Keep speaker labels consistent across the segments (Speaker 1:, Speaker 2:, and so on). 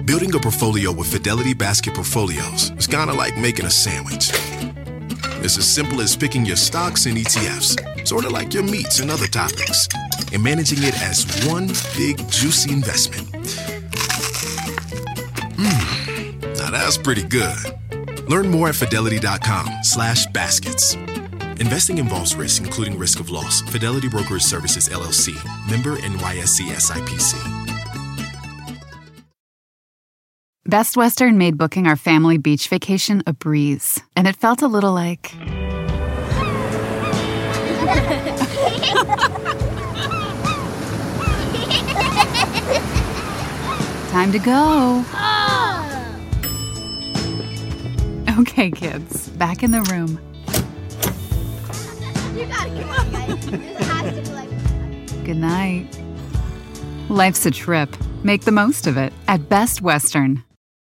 Speaker 1: Building a portfolio with Fidelity Basket Portfolios is kind of like making a sandwich. It's as simple as picking your stocks and ETFs, sort of like your meats and other toppings, and managing it as one big, juicy investment. Now that's pretty good. Learn more at fidelity.com/baskets. Investing involves risk, including risk of loss. Fidelity Brokerage Services, LLC. Member NYSE SIPC.
Speaker 2: Best Western made booking our family beach vacation a breeze, and it felt a little like... Time to go. Okay, kids, back in the room.
Speaker 3: You gotta come on, guys. This has to be like...
Speaker 2: Good night. Life's a trip. Make the most of it at Best Western.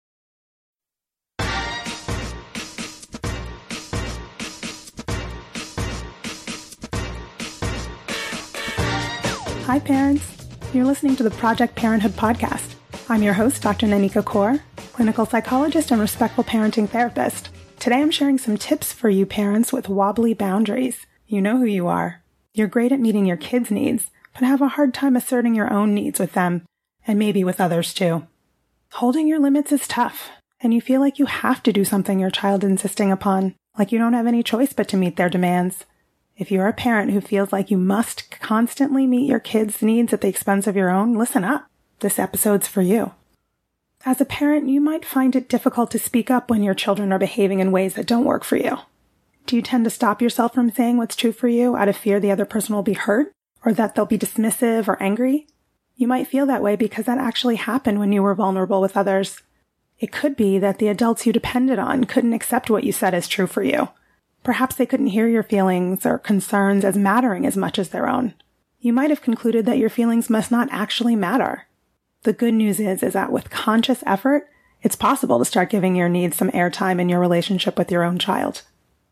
Speaker 4: Hi, parents. You're listening to the Project Parenthood podcast. I'm your host, Dr. Nanika Kaur, clinical psychologist and respectful parenting therapist. Today I'm sharing some tips for you parents with wobbly boundaries. You know who you are. You're great at meeting your kids' needs, but have a hard time asserting your own needs with them, and maybe with others too. Holding your limits is tough, and you feel like you have to do something your child is insisting upon, like you don't have any choice but to meet their demands. If you're a parent who feels like you must constantly meet your kids' needs at the expense of your own, listen up. This episode's for you. As a parent, you might find it difficult to speak up when your children are behaving in ways that don't work for you. Do you tend to stop yourself from saying what's true for you out of fear the other person will be hurt, or that they'll be dismissive or angry? You might feel that way because that actually happened when you were vulnerable with others. It could be that the adults you depended on couldn't accept what you said as true for you. Perhaps they couldn't hear your feelings or concerns as mattering as much as their own. You might have concluded that your feelings must not actually matter. The good news is that with conscious effort, it's possible to start giving your needs some airtime in your relationship with your own child.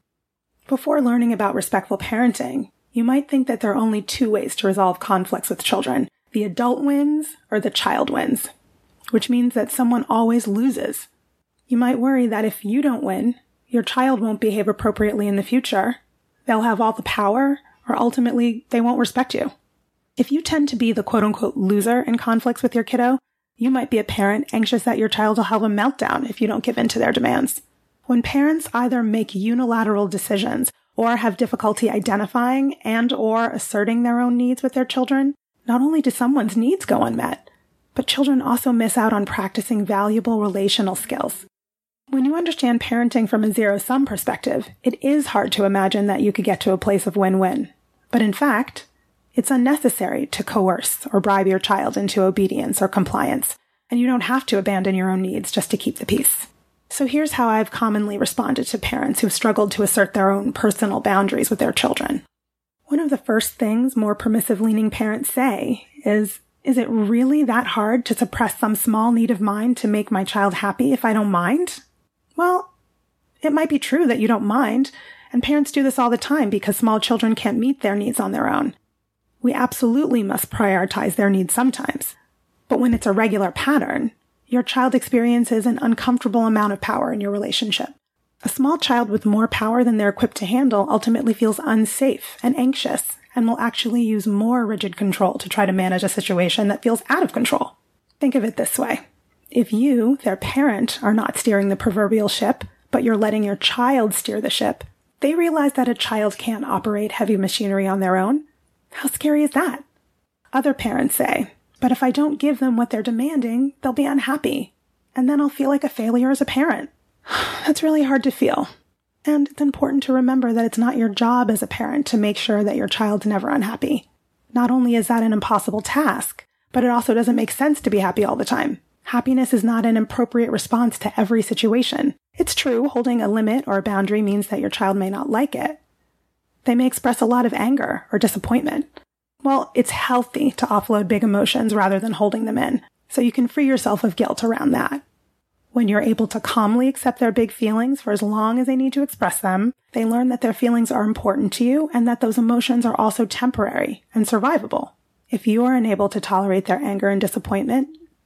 Speaker 4: Before learning about respectful parenting, you might think that there are only two ways to resolve conflicts with children. The adult wins or the child wins, which means that someone always loses. You might worry that if you don't win, your child won't behave appropriately in the future. They'll have all the power, or ultimately, they won't respect you. If you tend to be the quote-unquote loser in conflicts with your kiddo, you might be a parent anxious that your child will have a meltdown if you don't give in to their demands. When parents either make unilateral decisions or have difficulty identifying and or asserting their own needs with their children, not only do someone's needs go unmet, but children also miss out on practicing valuable relational skills. When you understand parenting from a zero-sum perspective, it is hard to imagine that you could get to a place of win-win. But in fact, it's unnecessary to coerce or bribe your child into obedience or compliance, and you don't have to abandon your own needs just to keep the peace. So here's how I've commonly responded to parents who've struggled to assert their own personal boundaries with their children. One of the first things more permissive-leaning parents say is it really that hard to suppress some small need of mine to make my child happy if I don't mind? Well, it might be true that you don't mind, and parents do this all the time because small children can't meet their needs on their own. We absolutely must prioritize their needs sometimes. But when it's a regular pattern, your child experiences an uncomfortable amount of power in your relationship. A small child with more power than they're equipped to handle ultimately feels unsafe and anxious and will actually use more rigid control to try to manage a situation that feels out of control. Think of it this way. If you, their parent, are not steering the proverbial ship, but you're letting your child steer the ship, they realize that a child can't operate heavy machinery on their own. How scary is that? Other parents say, but if I don't give them what they're demanding, they'll be unhappy, and then I'll feel like a failure as a parent. That's really hard to feel. And it's important to remember that it's not your job as a parent to make sure that your child's never unhappy. Not only is that an impossible task, but it also doesn't make sense to be happy all the time. Happiness is not an appropriate response to every situation. It's true, holding a limit or a boundary means that your child may not like it. They may express a lot of anger or disappointment. Well, it's healthy to offload big emotions rather than holding them in, so you can free yourself of guilt around that. When you're able to calmly accept their big feelings for as long as they need to express them, they learn that their feelings are important to you and that those emotions are also temporary and survivable. If you are unable to tolerate their anger and disappointment,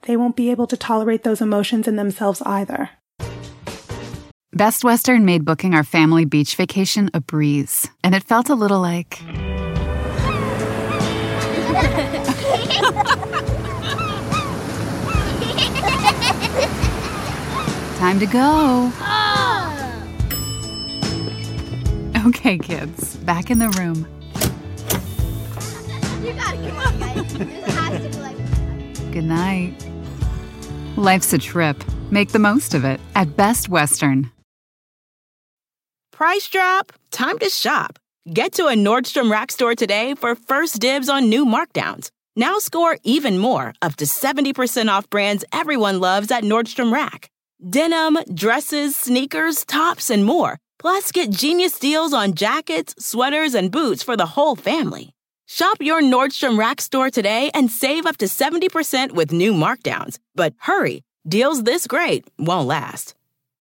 Speaker 4: they won't be able to tolerate those emotions in themselves either.
Speaker 2: Best Western made booking our family beach vacation a breeze, and it felt a little like... Time to go. Okay, kids, back in the room.
Speaker 3: You gotta come on, guys. This has to be like...
Speaker 2: Good night. Life's a trip. Make the most of it at Best Western.
Speaker 5: Price drop? Time to shop. Get to a Nordstrom Rack store today for first dibs on new markdowns. Now score even more, up to 70% off brands everyone loves at Nordstrom Rack. Denim, dresses, sneakers, tops, and more. Plus, get genius deals on jackets, sweaters, and boots for the whole family. Shop your Nordstrom Rack store today and save up to 70% with new markdowns. But hurry, deals this great won't last.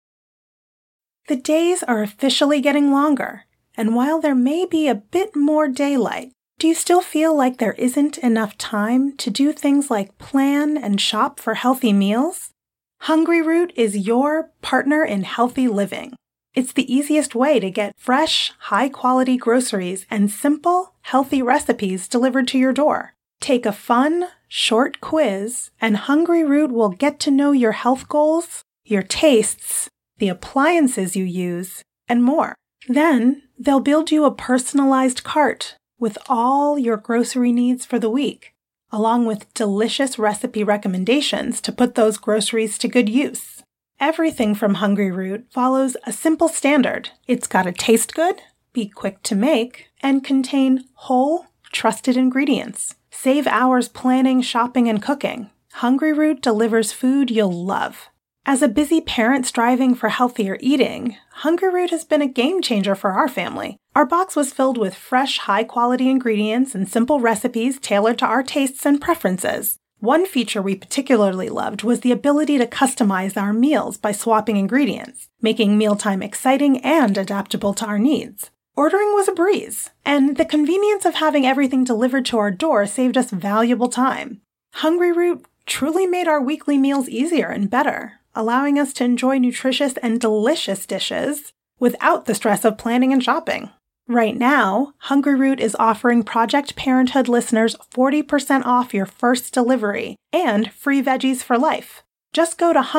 Speaker 4: The days are officially getting longer, and while there may be a bit more daylight, do you still feel like there isn't enough time to do things like plan and shop for healthy meals? Hungryroot is your partner in healthy living. It's the easiest way to get fresh, high-quality groceries and simple, healthy recipes delivered to your door. Take a fun, short quiz, and Hungryroot will get to know your health goals, your tastes, the appliances you use, and more. Then, they'll build you a personalized cart with all your grocery needs for the week, along with delicious recipe recommendations to put those groceries to good use. Everything from Hungryroot follows a simple standard. It's got to taste good, be quick to make, and contain whole, trusted ingredients. Save hours planning, shopping, and cooking. Hungryroot delivers food you'll love. As a busy parent striving for healthier eating, Hungryroot has been a game changer for our family. Our box was filled with fresh, high-quality ingredients and simple recipes tailored to our tastes and preferences. One feature we particularly loved was the ability to customize our meals by swapping ingredients, making mealtime exciting and adaptable to our needs. Ordering was a breeze, and the convenience of having everything delivered to our door saved us valuable time. Hungryroot truly made our weekly meals easier and better, allowing us to enjoy nutritious and delicious dishes without the stress of planning and shopping. Right now, Hungryroot is offering Project Parenthood listeners 40% off your first delivery and free veggies for life. Just go to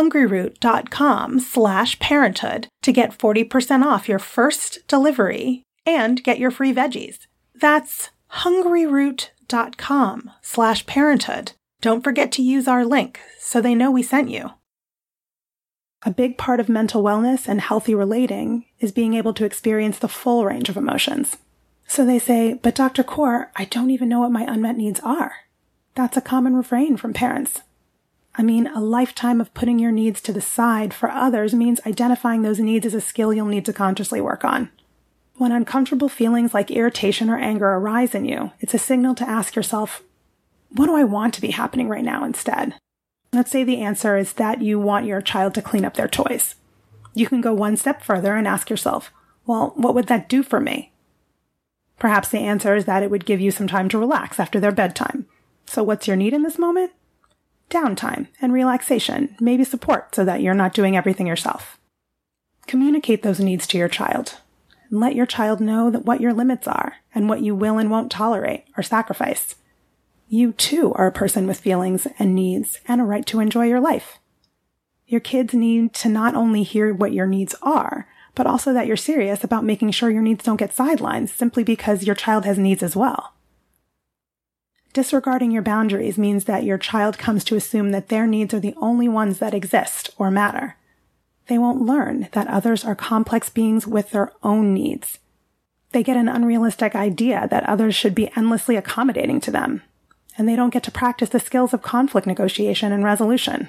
Speaker 4: hungryroot.com/parenthood to get 40% off your first delivery and get your free veggies. That's hungryroot.com/parenthood. Don't forget to use our link so they know we sent you. A big part of mental wellness and healthy relating is being able to experience the full range of emotions. So they say, but Dr. Kaur, I don't even know what my unmet needs are. That's a common refrain from parents. I mean, a lifetime of putting your needs to the side for others means identifying those needs is a skill you'll need to consciously work on. When uncomfortable feelings like irritation or anger arise in you, it's a signal to ask yourself, what do I want to be happening right now instead? Let's say the answer is that you want your child to clean up their toys. You can go one step further and ask yourself, well, what would that do for me? Perhaps the answer is that it would give you some time to relax after their bedtime. So what's your need in this moment? Downtime and relaxation, maybe support so that you're not doing everything yourself. Communicate those needs to your child and let your child know that what your limits are and what you will and won't tolerate or sacrifice. You too are a person with feelings and needs and a right to enjoy your life. Your kids need to not only hear what your needs are, but also that you're serious about making sure your needs don't get sidelined simply because your child has needs as well. Disregarding your boundaries means that your child comes to assume that their needs are the only ones that exist or matter. They won't learn that others are complex beings with their own needs. They get an unrealistic idea that others should be endlessly accommodating to them, and they don't get to practice the skills of conflict negotiation and resolution.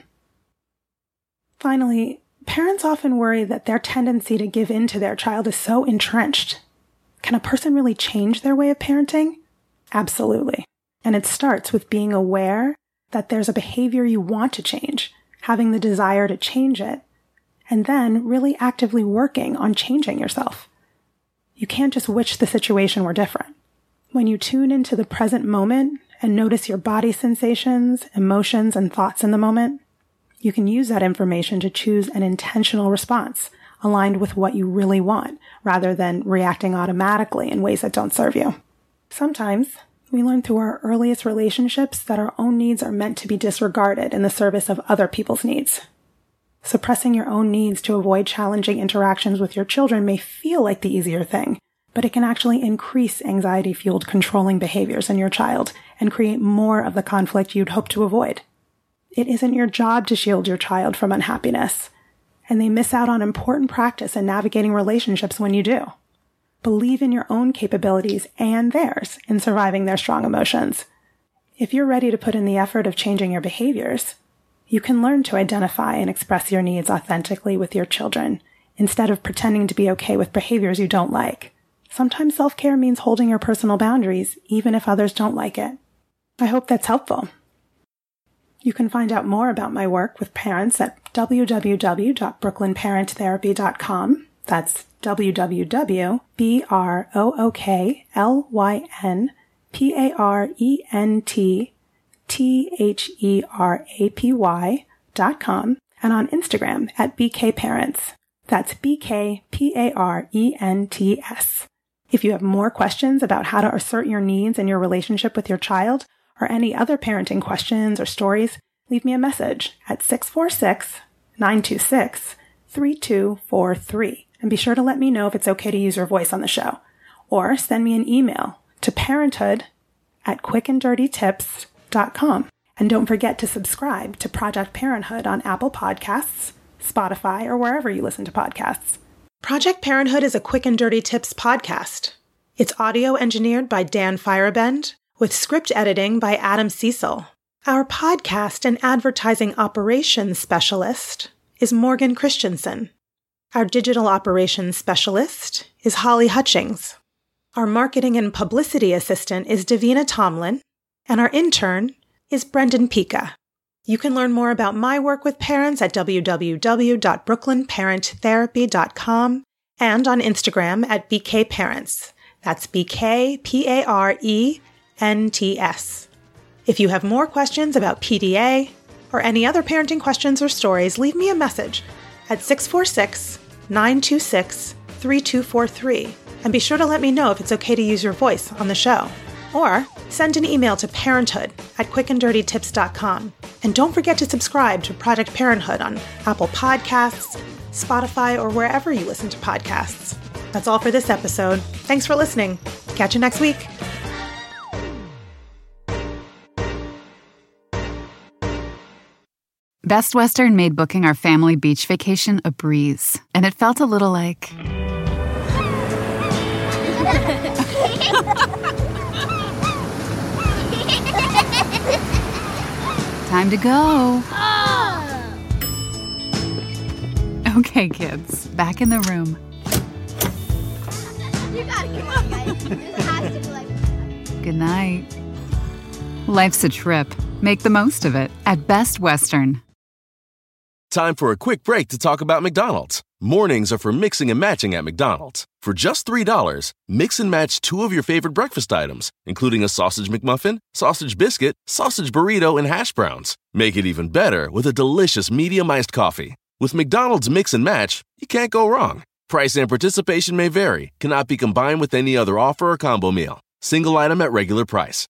Speaker 4: Finally, parents often worry that their tendency to give in to their child is so entrenched. Can a person really change their way of parenting? Absolutely. And it starts with being aware that there's a behavior you want to change, having the desire to change it, and then really actively working on changing yourself. You can't just wish the situation were different. When you tune into the present moment and notice your body sensations, emotions, and thoughts in the moment, you can use that information to choose an intentional response aligned with what you really want, rather than reacting automatically in ways that don't serve you. Sometimes we learn through our earliest relationships that our own needs are meant to be disregarded in the service of other people's needs. Suppressing your own needs to avoid challenging interactions with your children may feel like the easier thing, but it can actually increase anxiety-fueled controlling behaviors in your child and create more of the conflict you'd hope to avoid. It isn't your job to shield your child from unhappiness, and they miss out on important practice in navigating relationships when you do. Believe in your own capabilities and theirs in surviving their strong emotions. If you're ready to put in the effort of changing your behaviors, you can learn to identify and express your needs authentically with your children, instead of pretending to be okay with behaviors you don't like. Sometimes self-care means holding your personal boundaries, even if others don't like it. I hope that's helpful. You can find out more about my work with parents at www.brooklynparenttherapy.com. That's www.brooklynparenttherapy.com, and on Instagram at BKParents. That's BKPARENTS. If you have more questions about how to assert your needs in your relationship with your child, or any other parenting questions or stories, leave me a message at 646-926-3243. And be sure to let me know if it's okay to use your voice on the show. Or send me an email to parenthood@quickanddirtytips.com. And don't forget to subscribe to Project Parenthood on Apple Podcasts, Spotify, or wherever you listen to podcasts. Project Parenthood is a Quick and Dirty Tips podcast. It's audio engineered by Dan Firebend, with script editing by Adam Cecil. Our podcast and advertising operations specialist is Morgan Christensen. Our digital operations specialist is Holly Hutchings. Our marketing and publicity assistant is Davina Tomlin, and our intern is Brendan Pica. You can learn more about my work with parents at www.brooklynparenttherapy.com and on Instagram at BKParents. That's BKPARENTS. If you have more questions about PDA or any other parenting questions or stories, leave me a message at 646-926-3243. And be sure to let me know if it's okay to use your voice on the show. Or send an email to parenthood@quickanddirtytips.com. And don't forget to subscribe to Project Parenthood on Apple Podcasts, Spotify, or wherever you listen to podcasts. That's all for this episode. Thanks for listening. Catch you next week.
Speaker 2: Best Western made booking our family beach vacation a breeze, and it felt a little like... Time to go. Okay, kids, back in the room.
Speaker 3: You gotta come on, guys. This has to be like...
Speaker 2: Good night. Life's a trip. Make the most of it at Best Western.
Speaker 1: Time for a quick break to talk about McDonald's. Mornings are for mixing and matching at McDonald's. For just $3, mix and match 2 of your favorite breakfast items, including a sausage McMuffin, sausage biscuit, sausage burrito, and hash browns. Make it even better with a delicious medium iced coffee. With McDonald's Mix and Match, you can't go wrong. Price and participation may vary, cannot be combined with any other offer or combo meal. Single item at regular price.